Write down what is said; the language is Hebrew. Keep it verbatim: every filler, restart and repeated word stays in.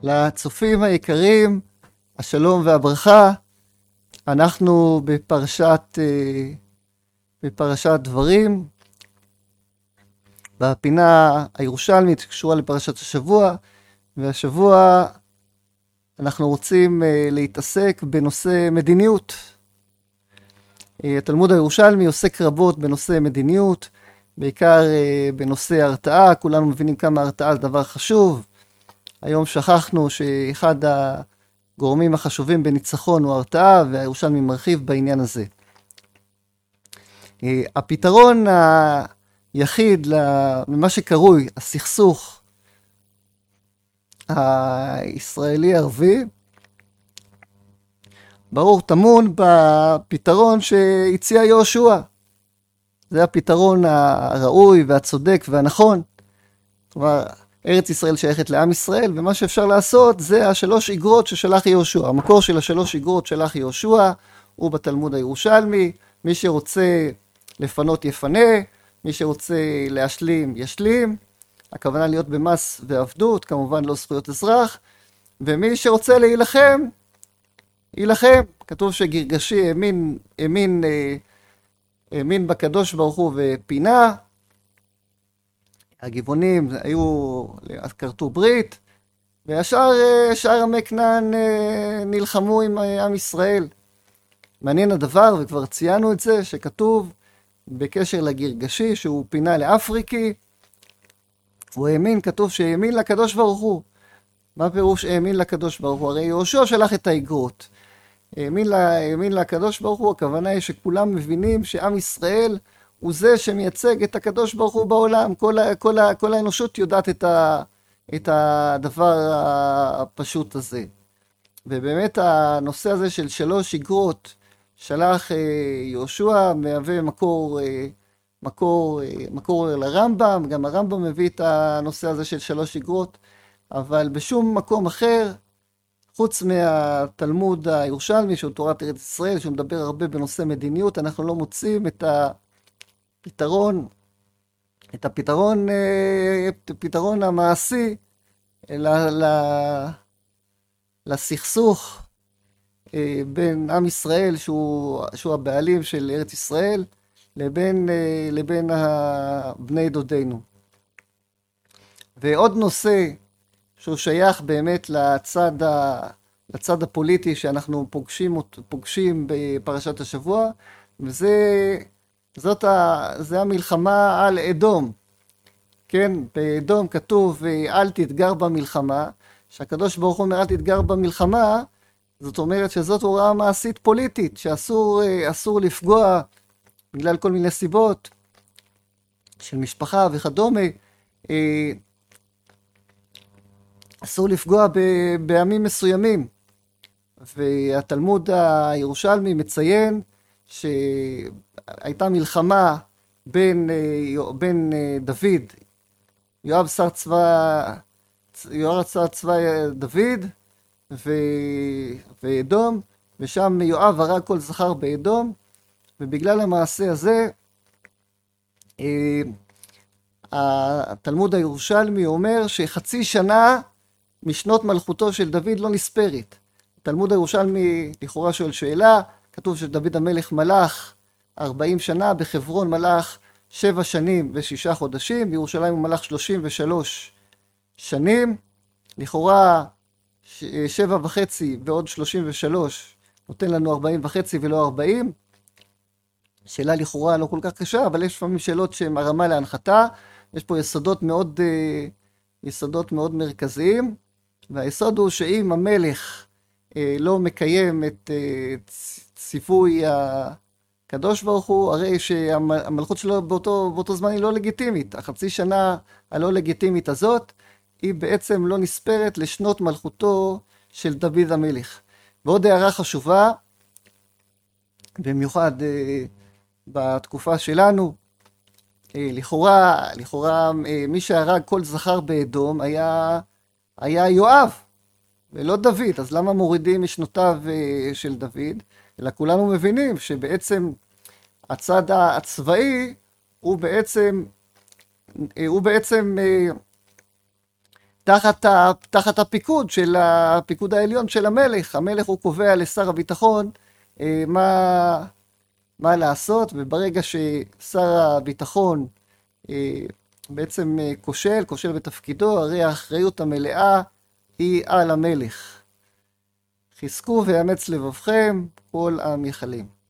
לצופים היקרים, השלום והברכה. אנחנו בפרשת, בפרשת דברים, בפינה הירושלמית שקשורה לפרשת השבוע, והשבוע אנחנו רוצים להתעסק בנושא מדיניות. התלמוד הירושלמי עוסק רבות בנושא מדיניות, בעיקר בנושא הרתעה. כולנו מבינים כמה הרתעה זה דבר חשוב. היום שכחנו שאחד הגורמים החשובים בניצחון הוא הרתעה, והירושלמי מרחיב בעניין הזה. הפתרון היחיד למה שקרוי הסכסוך הישראלי-ערבי, ברור טמון בפתרון שהציע יהושע. זה הפתרון הראוי והצודק והנכון. כלומר, ארץ ישראל שייכת לעם ישראל, ומה שאפשר לעשות זה השלוש איגרות ששלח יהושע. המקור של השלוש איגרות שלח יהושע הוא בתלמוד הירושלמי. מי שרוצה לפנות יפנה, מי שרוצה להשלים ישלים. הכוונה להיות במס ועבדות, כמובן לא זכויות אזרח. ומי שרוצה להילחם, ילחם. כתוב שגרגשי האמין, האמין, האמין בקדוש ברוך הוא ופינה. הגבעונים היו, כרתו ברית, והשאר, שאר עמי כנען נלחמו עם עם ישראל. מעניין הדבר, וכבר ציינו את זה, שכתוב בקשר לגרגשי, שהוא פינה לאפריקי, הוא האמין, כתוב שהאמין לקדוש ברוך הוא. מה פירוש האמין לקדוש ברוך הוא? הרי יהושע שלח את האיגרות. האמין, לה, האמין לקדוש ברוך הוא, הכוונה היא שכולם מבינים שעם ישראל הוא זה שמייצג את הקדוש ברוך הוא בעולם. כל, כל, כל האנושות יודעת את, ה, את הדבר הפשוט הזה. ובאמת הנושא הזה של שלוש איגרות שלח יהושע מהווה מקור, מקור, מקור לרמב"ם. גם הרמב"ם מביא את הנושא הזה של שלוש איגרות, אבל בשום מקום אחר, חוץ מהתלמוד הירושלמי, שהוא תורת ארץ ישראל, שהוא מדבר הרבה בנושא מדיניות, אנחנו לא מוצאים את הפתרון, את הפתרון, את הפתרון המעשי לסכסוך בין עם ישראל, שהוא, שהוא הבעלים של ארץ ישראל, לבין, לבין בני דודינו. ועוד נושא שהוא שייך באמת לצד, ה, לצד הפוליטי שאנחנו פוגשים, פוגשים בפרשת השבוע, וזה זאת ה, זה המלחמה על אדום. כן, באדום כתוב אל תתגר במלחמה, שהקדוש ברוך הוא אומר אל תתגר במלחמה, זאת אומרת שזאת הוראה מעשית פוליטית, שאסור אסור לפגוע בגלל כל מיני סיבות של משפחה וכדומה. אסור לפגוע בעמים מסוימים. והתלמוד הירושלמי מציין שהייתה מלחמה בין, בין דוד, יואב שר צבא, יואב שר צבא דוד ו, ואדום, ושם יואב הרג כל זכר באדום, ובגלל המעשה הזה, התלמוד הירושלמי אומר שחצי שנה משנות מלכותו של דוד לא נספרת. התלמוד הירושלמי לכאורה שואל שאלה, כתוב שדוד המלך מלך ארבעים שנה, בחברון מלך שבע שנים ושישה חודשים, בירושלים הוא מלך שלושים ושלוש שנים, לכאורה שבע וחצי ועוד שלושים ושלוש נותן לנו ארבעים וחצי ולא ארבעים. שאלה לכאורה לא כל כך קשה, אבל יש לפעמים שאלות שהן הרמה להנחתה. יש פה יסודות מאוד, יסודות מאוד מרכזיים, והיסוד הוא שאם המלך לא מקיים את ציווי הקדוש ברוך הוא, הרי שהמלכות שלו באותו, באותו זמן היא לא לגיטימית. החצי שנה הלא לגיטימית הזאת, היא בעצם לא נספרת לשנות מלכותו של דוד המלך. ועוד הערה חשובה, במיוחד בתקופה שלנו, לכאורה, לכאורה מי שהרג כל זכר באדום היה, היה יואב, ולא דוד. אז למה מורידים משנותיו של דוד? אלא כולנו מבינים שבעצם הצד הצבאי הוא בעצם, הוא בעצם תחת, ה, תחת הפיקוד של הפיקוד העליון של המלך. המלך הוא קובע לשר הביטחון אה, מה, מה לעשות, וברגע ששר הביטחון אה, בעצם אה, כושל, כושל בתפקידו, הרי האחריות המלאה היא על המלך. חזקו ויאמץ לבבכם כל עם יחלים.